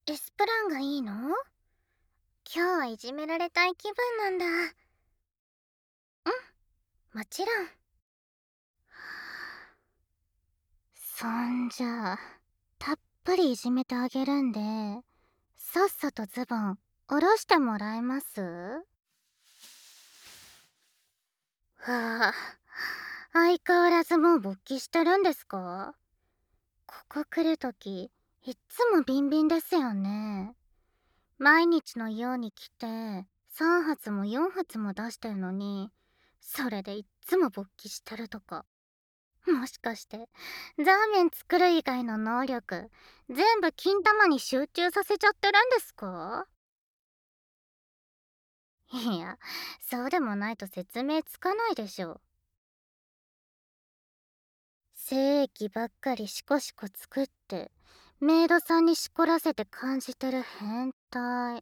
エスプランがいいの？今日はいじめられたい気分なんだ。もちろん。そんじゃあ、たっぷりいじめてあげるんで、さっさとズボン下ろしてもらえます？はあ、相変わらずもう勃起してるんですか？ここ来るとき、いっつもビンビンですよね。毎日のように来て、3発も4発も出してるのに、それでいっつも勃起してるとか。もしかして、ザーメン作る以外の能力、全部金玉に集中させちゃってるんですか？いや、そうでもないと説明つかないでしょ。精液ばっかりシコシコ作って、メイドさんにしこらせて感じてる変態。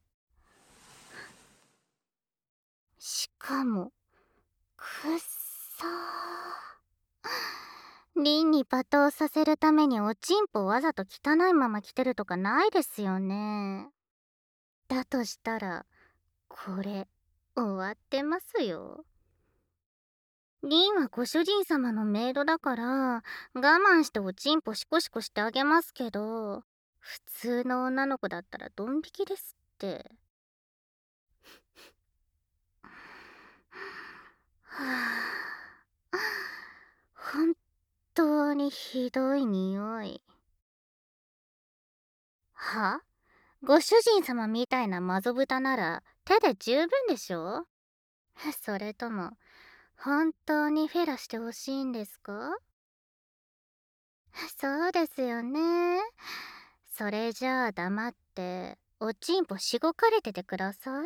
しかも、くっさー。リンに罵倒させるためにおちんぽわざと汚いまま着てるとかないですよね。だとしたら、これ、終わってますよ。リンはご主人様のメイドだから、我慢しておちんぽシコシコしてあげますけど、普通の女の子だったらドン引きですって。はあ、本当にひどい匂い。は？ご主人様みたいなマゾ豚なら手で十分でしょ？それとも、本当にフェラしてほしいんですか？そうですよね。それじゃあ黙って、おちんぽしごかれててください。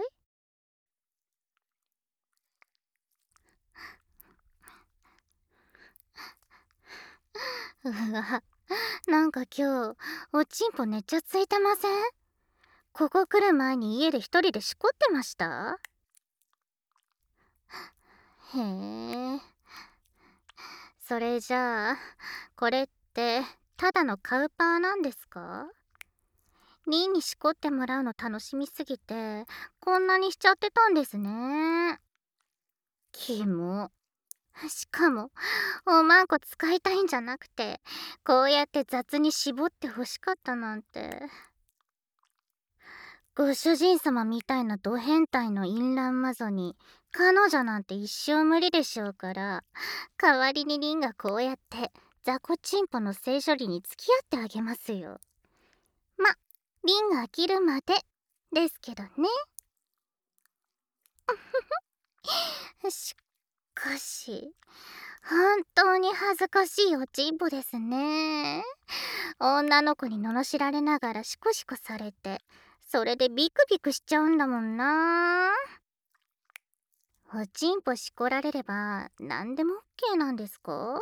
うわ、なんか今日、おちんぽめっちゃついてません？ここ来る前に家で一人でしこってました？へえ。それじゃあ、これって、ただのカウパーなんですか？リンにしこってもらうの楽しみすぎて、こんなにしちゃってたんですね。キモ。しかも、おまんこ使いたいんじゃなくて、こうやって雑に絞って欲しかったなんて。ご主人様みたいなド変態の淫乱魔女に、彼女なんて一生無理でしょうから、代わりにリンがこうやって、雑魚チンポの性処理に付き合ってあげますよ。ま、リンが飽きるまで、ですけどね。しかし、本当に恥ずかしいおちんぽですね。女の子に罵られながらシコシコされて、それでビクビクしちゃうんだもんな。おちんぽしこられれば何でも OK なんですか？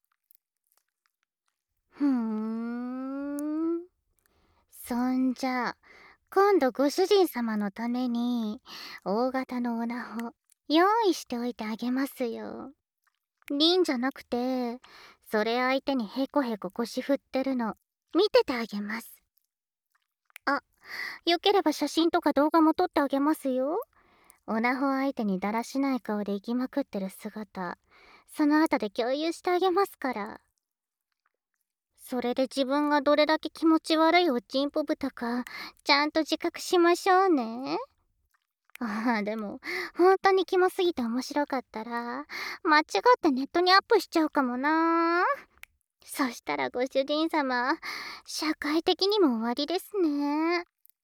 ふーん。そんじゃ、今度ご主人様のために大型のオナホ用意しておいてあげますよ。リンじゃなくて、それ相手にヘコヘコ腰振ってるの見ててあげます。あ、よければ写真とか動画も撮ってあげますよ。オナホ相手にだらしない顔で行きまくってる姿、その後で共有してあげますから。それで自分がどれだけ気持ち悪いおちんぽ豚か、ちゃんと自覚しましょうね。ああ、でも、本当にキモすぎて面白かったら、間違ってネットにアップしちゃうかもな。そしたらご主人様、社会的にも終わりですね。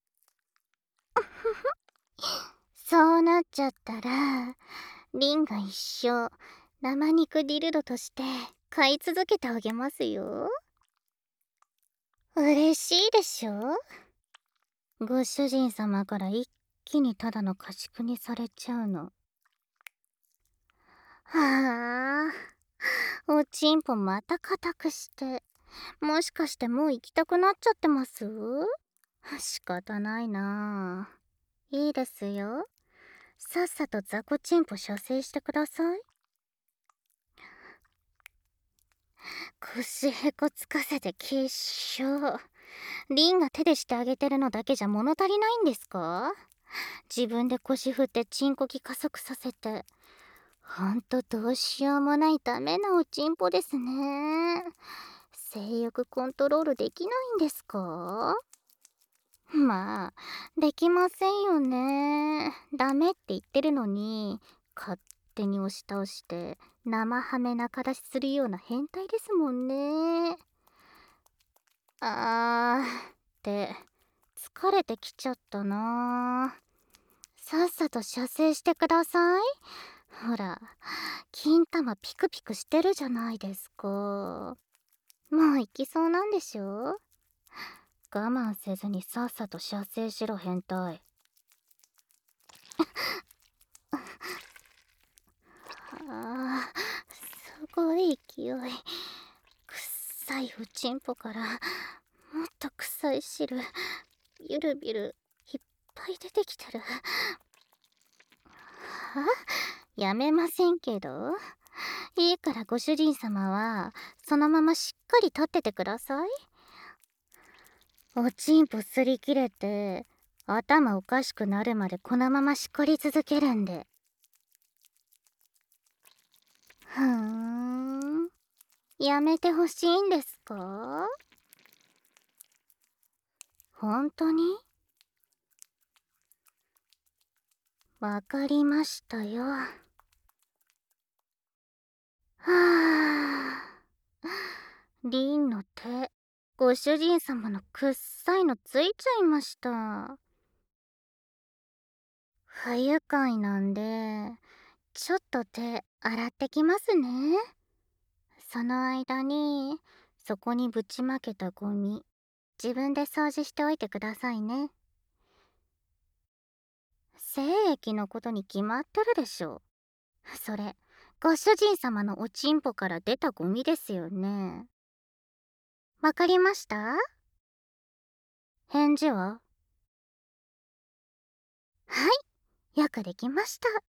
そうなっちゃったら、リンが一生、生肉ディルドとして飼い続けてあげますよ。嬉しいでしょ？ご主人様から一気にただの家畜にされちゃうの。はあ、おちんぽまた固くして、もしかしてもう行きたくなっちゃってます？仕方ないなあ。いいですよ。さっさと雑魚チンポ射精してください。腰へこつかせてきっしょ。 リンが手でしてあげてるのだけじゃ物足りないんですか？自分で腰振ってチンコキ加速させて。ほんとどうしようもないダメなおちんぽですね。性欲コントロールできないんですか？まあ、できませんよね。ダメって言ってるのに、勝手に押し倒して、生ハメ仲出しするような変態ですもんね。って疲れてきちゃったな。さっさと射精してください。ほら、金玉ピクピクしてるじゃないですか。もう行きそうなんでしょ？我慢せずにさっさと射精しろ変態。すごい勢い。臭いおちんぽからもっと臭い汁ゆるびるいっぱい出てきてる。やめませんけど。いいからご主人様はそのまましっかり立っててください。おちんぽすり切れて頭おかしくなるまでこのまましこり続けるんで。ふーん、やめてほしいんですか？本当に？わかりましたよ。はあ。リンの手、ご主人様のくっさいのついちゃいました。不愉快なんで、ちょっと手洗ってきますね。その間に、そこにぶちまけたゴミ、自分で掃除しておいてくださいね。精液のことに決まってるでしょ。それ、ご主人様のおちんぽから出たゴミですよね。わかりました？返事は？はい、よくできました。